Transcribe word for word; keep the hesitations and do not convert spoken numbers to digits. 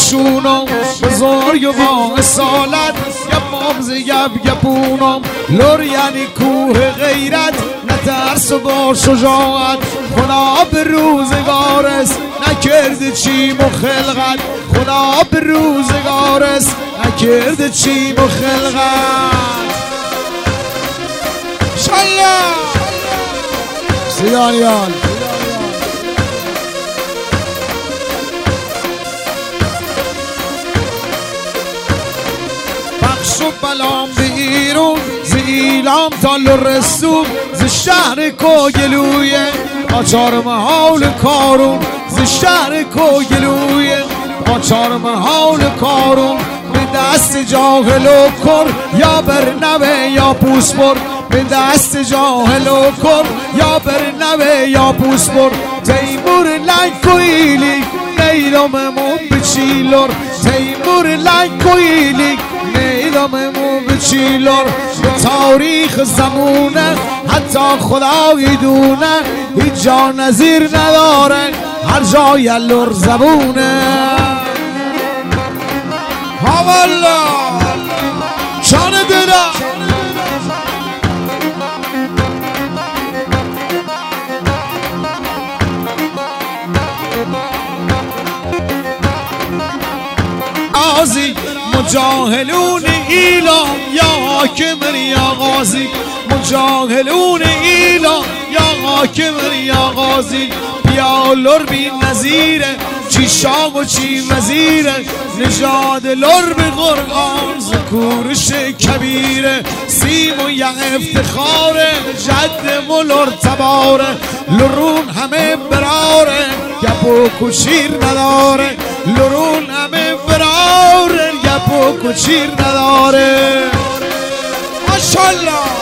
نشونم بزرگ با اصالت گپام ز گپ گپونم لور یعنی کوه غیرت نترس و با شجاعت خدا به روزگارست نکرد چیم و خلقت خدا به روزگارست نکرد چیم و خلقت شالله سیدانیان بخش و بلام بیرون ز ایلام تا لرستون ز شهر کوگلویه آچار محال کارون ز شهر کوگلویه آچار محال کارون به دست جاهل و کر یا برنوه یا پوسپر به دست جاهل و کر یا برنوه یا پوسپر تیمور لنگ کویلی نیراممون بچیلر تیمور لنگ کویلی نیراممون بچیلر به تاریخ زمونه حتی خدایی دونه هیچ جا نظیر نداره هر جا یلر زبونه ها والله شان دلم قاضی مجاهلون ایلام یا حاکم یا قاضی مجاهلون ایلام یا حاکم یا قاضی بیا لر بی نظیره چی شاه و چی وزیره نژاد لر به قرآن ذکورش کبیره سیم و یه افتخاره جد و لر تباره لرون همه براره گپ و کچیر نداره لرون همه براره گپ و کچیر نداره ماشالله